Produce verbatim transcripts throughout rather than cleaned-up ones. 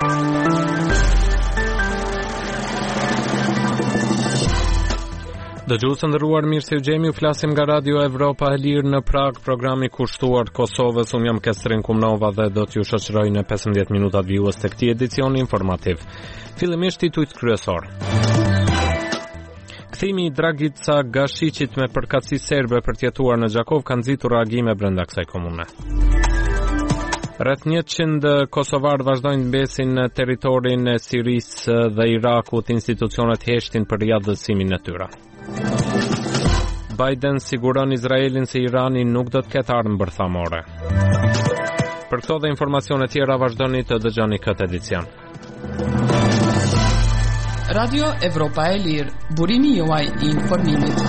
Dëgjuesë nderuar, mirë se u gjemi, u flasim nga Radio Evropa e Lirë në Prag, programi kushtuar Kosovës. Unë jam Kestrin Kumnova dhe do t'ju shoqëroj në pesëmbëdhjetë minutat vjues të këtij edicioni informativ. Fillimisht titujt kryesor. Kthimi i Dragica Gashiqit me përkatësi serbe për t'jetuar në Gjakov ka nxitur reagime brenda kësaj komune. Rreth njëqind kosovar vazhdojnë mbesin në territorin e Sirisë dhe Irakut, institucionet heshtin për riadësimin e tyre. Biden siguron Izraelin se Irani nuk do të ketë armë bërthamore. Për këto dhe informacione tjera vazhdoni të dëgjoni këtë edicion. Radio Evropa e Lirë, burimi juaj i informimit.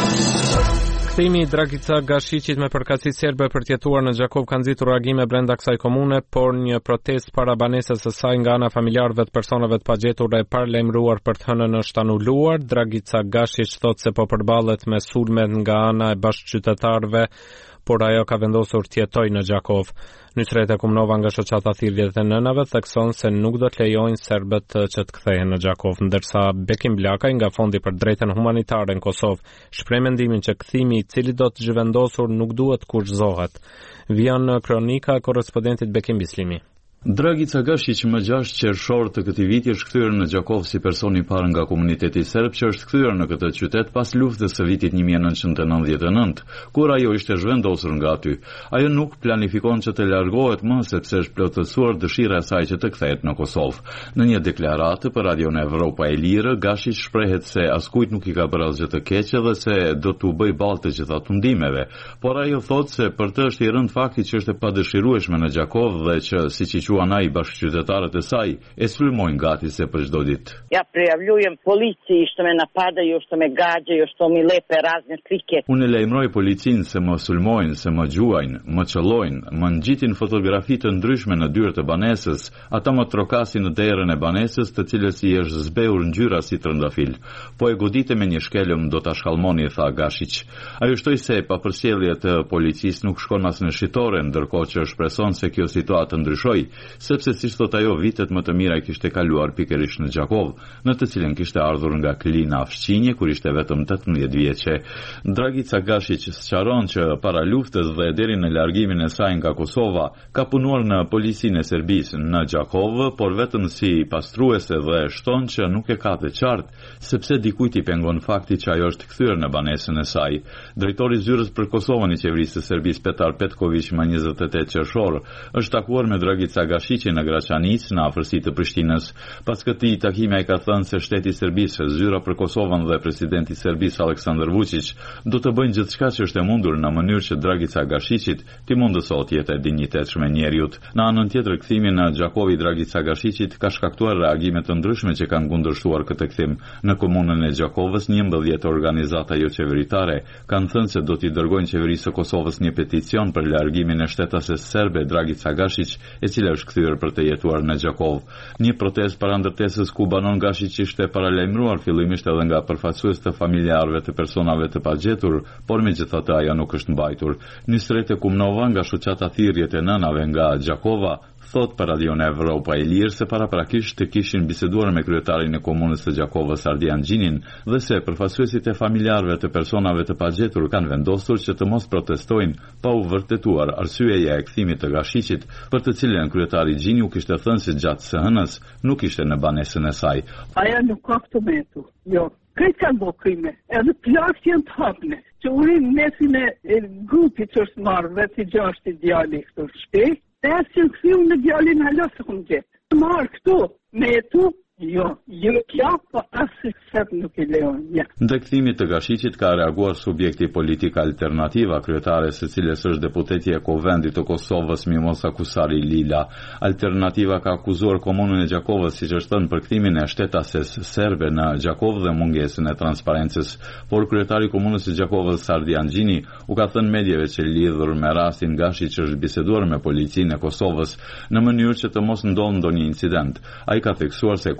Kthimi i Dragica Gashiqit me përkatësi serbe për t'jetuar në Gjakov ka nxitur reagime brenda kësaj komune, por një protestë para banesës së saj nga ana familjarëve të personave të pagjetur e paralajmëruar për të hënën është anuluar. Dragica Gashiq thotë se po përballet me sulmet nga ana e bashkëqytetarëve, por ajo ka vendosur të jetojë në Gjakov. Nysret e Kumnova nga shoqata Thirrjet e Nënave thekson se nuk do të lejojnë serbët që të kthehen në Gjakov, ndërsa Bekim Blakaj nga Fondi për Drejtën Humanitare në Kosovë shpreh mendimin që kthimi i cili do të zhvendosur nuk duhet kurrëzohet. Vjen kronika e korrespondentit Bekim Bislimi. Dragica Gashiq më gjashtë qershor të këtij viti është kthyer në Gjakov si person i parë nga komuniteti serb që është kthyer në këtë qytet pas luftës së vitit një mijë e nëntëqind e nëntëdhjetë e nëntë, kur ajo ishte zhvendosur nga aty. Ajo nuk planifikon që të largohet më sepse është plotësuar dëshira e saj që të kthehet në Kosovë. Në një deklaratë për Radion Evropa e Lirë, Gashiq shprehet se askujt nuk i ka bërë asgjë të keq dhe se do t'u bëj ballë të gjitha tundimeve, por ajo thotë se për të është i rënd fakti që është e padëshirueshme në Gjakov dhe që siç i quan ai bashkëqytetarët e saj e sulmojnë gati se për çdo ditë. Ja prijavljujem policiji što me napadaju, što me gađaju, što mi lepe razne slike. Unë lajmëroj policinë se më sulmojnë, se më gjuajnë, më çellojnë, më ngjitin fotografi të ndryshme në dyert e banesës, ata më trokasin në derën e banesës, të cilës i është zbehur ngjyra si trëndafil. Po e godite me një shkelëm do ta shkallmoni, tha Gashiq. Ajo shtoi se papërsjellja e policisë nuk shkon as në shitore, ndërkohë që shpreson se kjo situatë ndryshoi, sepse siç thot ajo, vitet më të mira i kishte kaluar pikërisht në Gjakov, në të cilën kishte ardhur nga Klina Fshqinje kur ishte vetëm tetëmbëdhjetë vjeçe. Dragica Gashiq sqaron që para luftës dhe deri në largimin e saj nga Kosova ka punuar në policinë e Serbisë në Gjakov, por vetëm si pastruese dhe shton që nuk e ka të qartë sepse dikujt i pengon fakti që ajo është kthyer në banesën e saj. Drejtori i zyrës për Kosovën i qeverisë së Serbisë Petar Petković më njëzet e tetë qershor është takuar me Dragica Gashiqi në Graçanic në afërsi të Prishtinës. Pas këtij takimi ai ka thënë se shteti i Serbisë, zyra për Kosovën dhe presidenti i Serbisë Aleksandar Vučić do të bëjnë gjithçka që është e mundur në mënyrë që Dragica Gashiqit t'i mundësohet jeta e dinjitetshme njeriut. Në anën tjetër, kthimi në Gjakov i Dragica Gashiqit ka shkaktuar reagime të ndryshme që kanë kundërshtuar këtë kthim. Në komunën e Gjakovës, njëmbëdhjetë organizata jo qeveritare kanë thënë se do t'i dërgojnë qeverisë së Kosovës një peticion për largimin e shtetases serbe Dragica Gashiq, e cila është kthyer për të jetuar në Gjakov. Një protestë para ndërtesës ku banon Gashiq ishte paralajmëruar fillimisht edhe nga përfaqësues të familjarëve të personave të pagjetur, por megjithatë ajo nuk është mbajtur. Nysret e Kumnova nga shoqata Thirrjet e Nënave nga Gjakova thot për Radion Evropa e Lirë se paraprakisht të kishin biseduar me kryetarin e komunës së Gjakovës Ardian Gjinin dhe se përfaqësuesit e familjarëve të personave të pagjetur kanë vendosur që të mos protestojnë pa u vërtetuar arsyeja e kthimit të Gashiqit, për të cilën kryetari Gjini u kishte thënë se gjatë së hënës nuk ishte në banesën e saj. Aja nuk ka këtë metu, jo. Këtë kanë bo krime, edhe plakë janë të hapne, që urin mesin e grupit që është marrë dhe të gjashti djali këto shpe, e asë që në këthiu në djalin halosë këmë gjithë. Marrë këto, metu, jo, jo kja, po asë sëtë nuk i leon, ja. Ndë kthimit të Gashiqit ka reaguar subjekti politik Alternativa, kryetare së cilës është deputeti e Kovendit të Kosovës Mimosa Kusari Lila. Alternativa ka akuzuar komunën e Gjakovës, siç është thënë, për kthimin e shtetases serbe në Gjakov dhe mungesën e transparencës, por kryetari i komunës së Gjakovës Ardian Gjini u ka thënë medjeve që lidhur me rastin Gashiq është biseduar me policinë e Kosovës në mënyrë që të mos ndodhë ndonjë incident. Ai ka theksuar se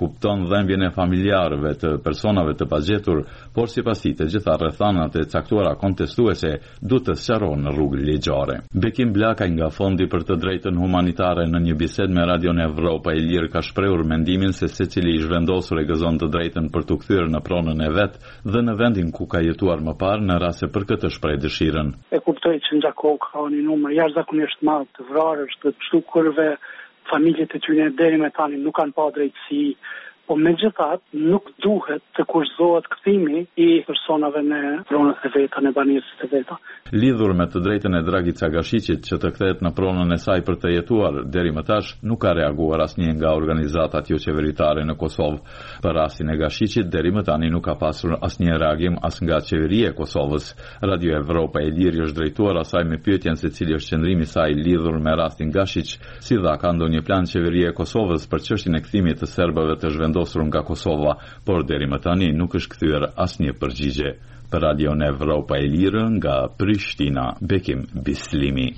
kupton dhembjen e familjarëve të personave të pagjetur, por sipas tij të gjitha rrethanat e caktuara kontestuese duhet të sqarohen në rrugë ligjore. Bekim Blakaj nga Fondi për të drejtën humanitare në një bisedë me Radion Evropa e Lirë ka shprehur mendimin se secili i zhvendosur e gëzon të drejtën për t'u kthyer në pronën e vet dhe në vendin ku ka jetuar më parë në rast se për këtë shpreh dëshirën. E kuptoj që në Gjakov ka një numër jashtëzakonisht madh të vrarësh, të shtukurve, familjet e tyre deri me tani nuk kanë pa drejtësi, po megjithatë nuk duhet të kurzohet kthimi i personave në pronët e veta, në banesat e veta. Lidhur me të drejtën e Dragica Gashicit që të kthehet në pronën e saj për të jetuar deri më tash, nuk ka reaguar asnjë nga organizatat jo qeveritare në Kosovë. Për rastin e Gashicit deri më tani nuk ka pasur asnjë reagim as nga qeveria e Kosovës. Radio Evropa e Lirë është drejtuar asaj me pyetjen se cili është qëndrimi i saj lidhur me rastin Gashic, si dha ka ndonjë plan qeveria e Kosovës për çështjen e kthimit të serbëve të zhvendosur nga Kosova, por deri më tani nuk është kthyer asnjë përgjigje. Për Radio Evropa e Lirë nga Prishtina, Bekim Bislimi.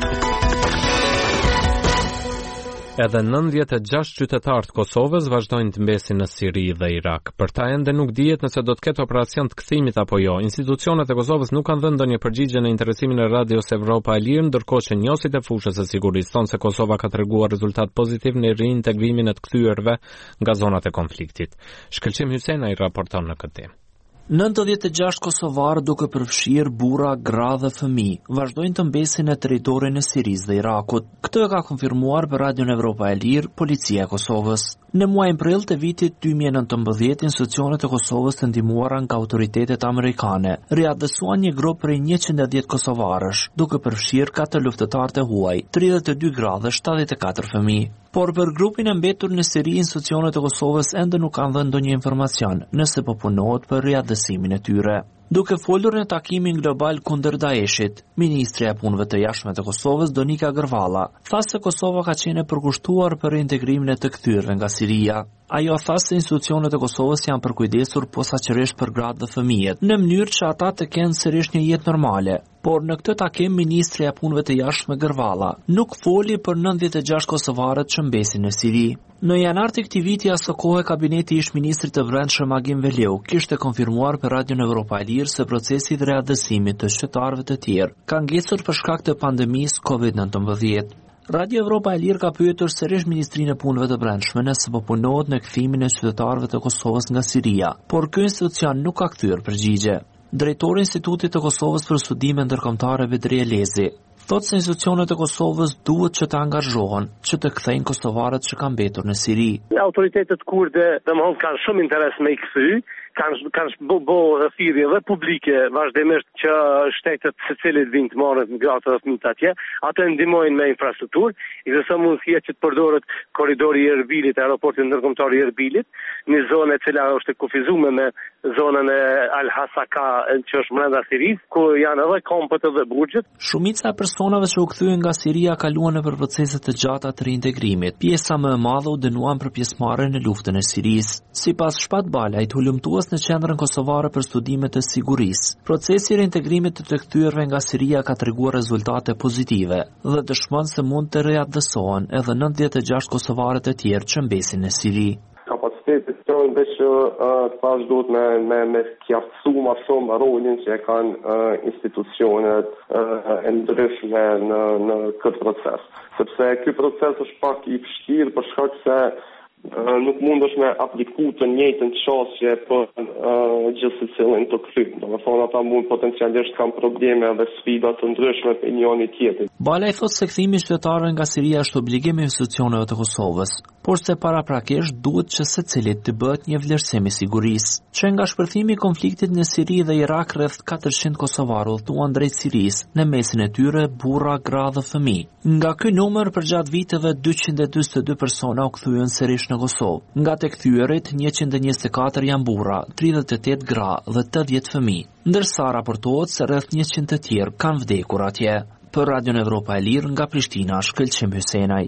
Edhe nëntëdhjetë e gjashtë qytetarë të Kosovës vazhdojnë të mbesin në Siri dhe Irak. Për ta ende nuk dihet nëse do të ketë operacion të kthimit apo jo. Institucionet e Kosovës nuk kanë dhënë ndonjë përgjigje në interesimin e Radios Evropa e Lirë, ndërkohë që njësit e fushës së sigurisë thonë se Kosova ka treguar rezultat pozitiv në rintegrimin e të kthyerve nga zonat e konfliktit. Shkëlqim Hysenaj raporton në këtë temë. nëntëdhjetë e gjashtë kosovarë duke përfshirë burra, gra dhe fëmijë vazhdojnë të mbesin në territorin e Sirisë dhe Irakut. Këtë e ka konfirmuar për Radion Evropa e Lirë policia e Kosovës. Në muajin prill të vitit dy mijë e nëntëmbëdhjetë, institucionet e Kosovës të ndihmuara nga autoritetet amerikane riadhësuan një grup prej njëqind e dhjetë kosovarësh, duke përfshirë katër luftëtarë të huaj, tridhjetë e dy gra dhe shtatëdhjetë e katër fëmijë. Por për grupin e mbetur në Siri, institucionet e Kosovës ende nuk kanë dhënë ndonjë informacion nëse po punohet për riadhësimin e tyre. Duke folur në takimin global kundër Daeshit, ministri e punëve të jashtme të Kosovës Donika Gërvalla tha se Kosova ka qenë e përkushtuar për reintegrimin e të kthyrëve nga Siria. Ajo tha se institucionet e Kosovës janë përkujdesur posaçërisht për gratë dhe fëmijët, në mënyrë që ata të kenë sërish një jetë normale. Por në këtë takim ministri e punëve të jashtme Gërvalla nuk foli për nëntëdhjetë e gjashtë kosovarët që mbesin në Siri. Në janar të këtij viti asë kohë kabineti ish ministrit të brendshëm Agim Veleu kishte konfirmuar për Radion Evropa e Lirë se procesi i riadhësimit të shqiptarëve të tjerë ka ngecur për shkak të pandemisë kovid nëntëmbëdhjetë. Radio Evropa e Lirë ka pyetur sërish Ministrinë e Punëve të Brendshme nëse po punohet në kthimin e qytetarëve të Kosovës nga Siria, por ky institucion nuk ka kthyer përgjigje. Drejtori i Institutit të Kosovës për Studime Ndërkombëtare Vedri Elezi thotë se institucionet e Kosovës duhet që të angazhohen që të kthejnë kosovarët që kanë mbetur në Siri. Autoritetet kurde domthon kanë shumë interes me i kthy, kanë kanë bo, bo thirrje dhe publike vazhdimisht që shtetet secilit vinë të marrin gratë dhe fëmijët atje, ato ndihmojnë me infrastrukturë, gjithashtu mundësia që të përdoret korridori i Erbilit, aeroporti ndërkombëtar i Erbilit, një zonë e cila është e kufizuar me zonën e Al Hasaka që është brenda Sirisë, ku janë edhe kompët dhe burgjet. Shumica e personave që u kthyen nga Siria kaluan nëpër procese të gjata të reintegrimit. Pjesa më e madhe u dënuan për pjesëmarrjen në luftën e Sirisë. Sipas Shpat Balajt, hulumtues në qendrën kosovare për studime të sigurisë, procesi i reintegrimit të të kthyrëve nga Siria ka treguar rezultate pozitive dhe dëshmon se mund të riadhësohen edhe nëntëdhjetë e gjashtë kosovarët e tjerë që mbesin në Siri. Kapacitetet tonë dhe që të pash duhet me, me, me kjartësu ma shumë rolin që e kanë uh, institucionet uh, e ndryshme në, në këtë proces. Sepse ky proces është pak i vështirë për shkak se uh, nuk mund është me apliku të njëjtën çështje për uh, gjithë secilin të kthyer. Domethënë ata mund potencialisht kanë probleme dhe sfida të ndryshme për njëri tjetrin. Balaj thotë se kthimi i qytetarëve nga Siria është obligim i institucioneve të Kosovës, por se paraprakisht duhet që secilit të bëhet një vlerësim i sigurisë. Që nga shpërthimi i konfliktit në Siri dhe Irak rreth katërqind kosovarë udhëtuan drejt Sirisë, në mesin e tyre burra, gra dhe fëmijë. Nga ky numër përgjatë viteve dyqind e dyqin e dy persona u kthyen sërish në Kosovë. Nga të kthyerit njëqind e njëzet e katër janë burra, tridhjetë e tetë gra dhe tetëdhjetë fëmijë, ndërsa raportohet se rreth njëqind të tjerë kanë vdekur atje. Për Radion Evropa e Lirë nga Prishtina, Shkëlqim Hysenaj.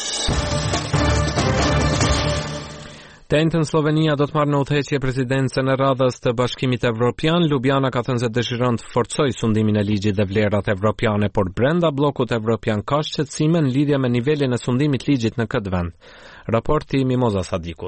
Tentë në Slovenia do të marrë në udhëheqje presidencën e radhës të Bashkimit Evropian. Ljubljana ka thënë se dëshiron të forcojë sundimin e ligjit dhe vlerat evropiane, por brenda bllokut evropian ka shqetësime në lidhje me nivelin e sundimit ligjit në këtë vend. Raporti Mimoza Sadikut.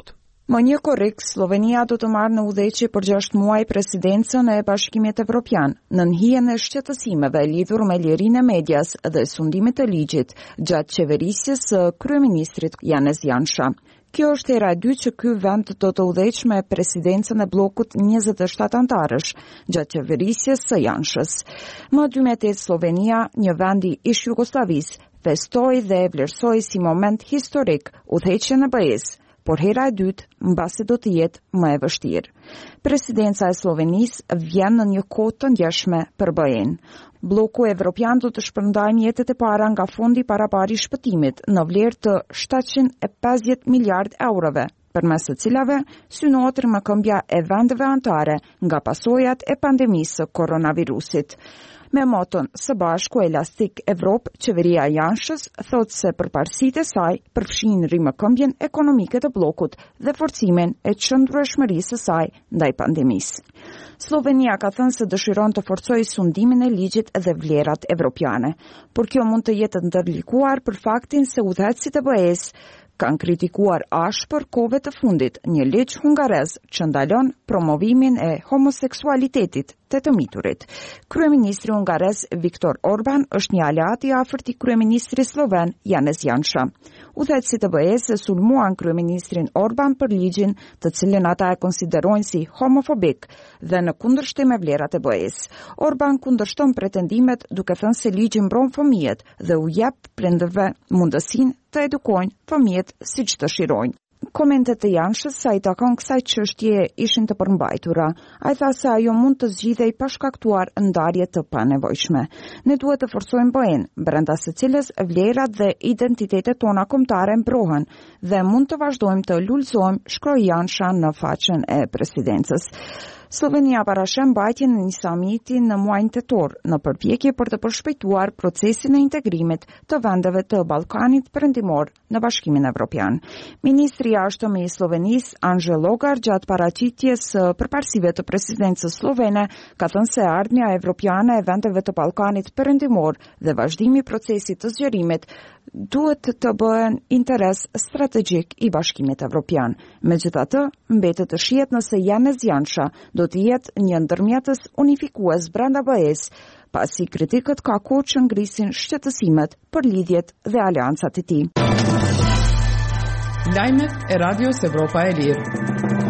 Më një korrik, Slovenia do të marrë në udhëheqje për gjashtë muaj presidencën e Bashkimit Evropian, në hijen e shqetësimeve lidhur me lirinë e medias dhe sundimit të ligjit gjatë qeverisjes së kryeministrit Janez Janša. Kjo është hera e dytë që ky vend do të udhëheqë me presidencën e bllokut njëzet e shtatë antarësh gjatë qeverisjes së Janshës. Më dy mijë e tetë Slovenia, një vend i ish Jugosllavisë, festoi dhe e vlerësoi si moment historik udhëheqjen e B E-s, por hera e dytë mbasi do të jetë më e vështirë. Presidenca e Slovenisë vjen në një kohë të ndjeshme për B E-n. Bloku evropian do të shpërndajë mjetet e para nga fondi parapari shpëtimit në vlerë të shtatëqind e pesëdhjetë miliardë eurove, përmes të cilave synohet rrëmkëmbja e vendeve anëtare nga pasojat e pandemisë së koronavirusit. Me moton së bashku Elastik Evropë, qeveria e Janshës thotë se përparësitë e saj përfshin rrëmkëmbjen ekonomike të bllokut dhe forcimin e qëndrueshmërisë së saj ndaj pandemisë. Slovenia ka thënë se dëshiron të forcojë sundimin e ligjit dhe vlerat evropiane, por kjo mund të jetë ndërlikuar për faktin se udhëheqësit e B E-s kanë kritikuar ashpër kohëve të fundit një ligj hungarez që ndalon promovimin e homoseksualitetit të të miturit. Kryeministri hungarez Viktor Orban është një aleat i afërt i kryeministrit sloven Janez Janša. Udhëheqësit e B E-s e sulmuan kryeministrin Orban për ligjin të cilin ata e konsiderojnë si homofobik dhe në kundërshtim me vlerat e B E-s. Orban kundërshton pretendimet duke thënë se ligji mbron fëmijët dhe u jep prindërve mundësinë të edukojnë fëmijët siç dëshirojnë. Komentet të Janshës sa i takon kësaj çështje ishin të përmbajtura. Ai tha se ajo mund të zgjidhej pa shkaktuar ndarje të panevojshme. Ne duhet të forcojmë B E-n, brenda së cilës vlerat dhe identitetet tona kombëtare mbrohen dhe mund të vazhdojmë të lulëzojmë, shkroi Janša në faqen e presidencës. Slovenia parashën mbajtjen e një samiti në muajin tetor në përpjekje për të përshpejtuar procesin e integrimit të vendeve të Ballkanit Perëndimor në Bashkimin Evropian. Ministri i jashtëm i Slovenisë, Anxhe Logar, gjatë paraqitjes së përparësive të presidencës slovene, ka thënë se ardhmja evropiane e vendeve të Ballkanit Perëndimor dhe vazhdimi i procesit të zgjerimit duhet të bëhen interes strategjik i Bashkimit Evropian. Megjithatë, mbetet të shihet nëse Janez Janša do të jetë një ndërmjetës unifikues brenda B E-s, pasi kritikët ka kohë që ngrisin shqetësimet për lidhjet dhe aleancat e tij. Lajmet e Radios Evropa e Lirë.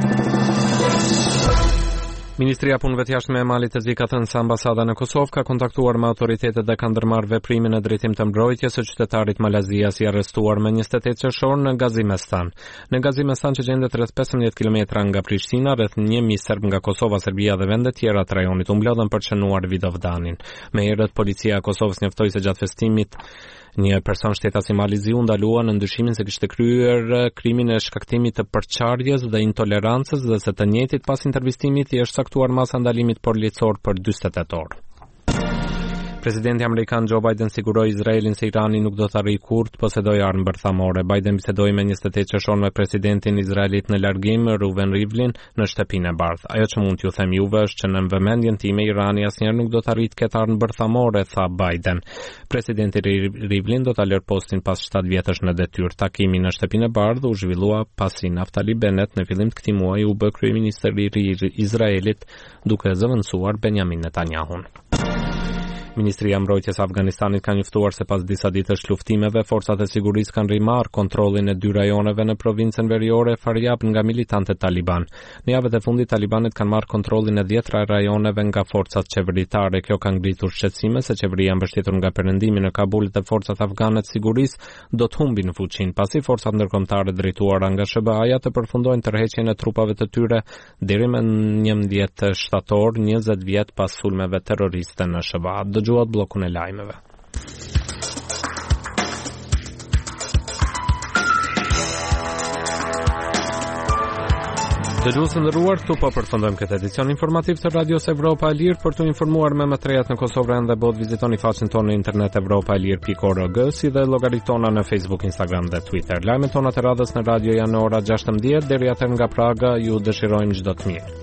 Ministria e Punëve të Jashtme e Malit të Zi ka thënë se ambasada në Kosovë ka kontaktuar me autoritetet dhe ka ndërmarrë veprimin në drejtim të mbrojtjes së qytetarit Malazias i arrestuar më njëzet e tetë qershor në Gazimestan. Në Gazimestan, që gjendet rreth pesëmbëdhjetë kilometra nga Prishtina, rreth një mijë serb nga Kosova, Serbia dhe vende tjera të rajonit u mblodhen për të shënuar Vidovdanin. Me herët policia e Kosovës njoftoi se gjatë festimit një person shtetas i Malizi u ndalua në ndyshimin se kishte kryer krimin e shkaktimit të përçarjes dhe intolerancës dhe se të njëjtit pas intervistimit i është saktuar masa ndalimit policor për dyzet e tetë orë. Presidenti amerikan Joe Biden siguroi Izraelin se Irani nuk do të arrijë kurrë të posedojë armë bërthamore. Biden bisedoi me njëzet e tetë qershor me presidentin Izraelit në largim, Reuven Rivlin, në shtëpinë e bardhë. Ajo që mund t'ju them juve është që në vëmendjen time Irani asnjëherë nuk do të arrijë të ketë armë bërthamore, tha Biden. Presidenti Rivlin do ta lër postin pas shtatë vjetësh në detyrë. Takimi në shtëpinë e bardhë u zhvillua pasi Naftali Bennett në fillim të këtij muaji u bë kryeministri i Izraelit duke zëvendësuar Benjamin Netanyahun. Ministria e Mbrojtjes e Afganistanit ka njoftuar se pas disa ditësh luftimeve, forcat e sigurisë kanë rimar kontrollin e dy rajoneve në provincën veriore Faryab nga militantët Taliban. Në javët e fundit talibanët kanë marrë kontrollin e dhjetra rajoneve nga forcat qeveritare. Kjo ka ngritur shqetësime se qeveria mbështetur nga perëndimi në Kabul dhe forcat afgane të sigurisë do të humbin fuqinë pasi forcat ndërkombëtare drejtuara nga S B A-ja të përfundojnë tërheqjen e trupave të tyre deri më njëmbëdhjetë shtator, njëzet vjet pas sulmeve terroriste në S B A. Dëgjuat bllokun e lajmeve. Dëgjues të nderuar, këtu po përfundojmë këtë edicion informativ të Radios Evropa e Lirë. Për të informuar me më të rejat në Kosovë dhe botë, vizitoni faqen tonë në internet evropa e lirë pikë org, si dhe llogaritë tona në Facebook, Instagram dhe Twitter. Lajmet tona të radhës në radio janë në ora gjashtëmbëdhjetë, deri atëherë nga Praga ju dëshirojmë çdo të mirë.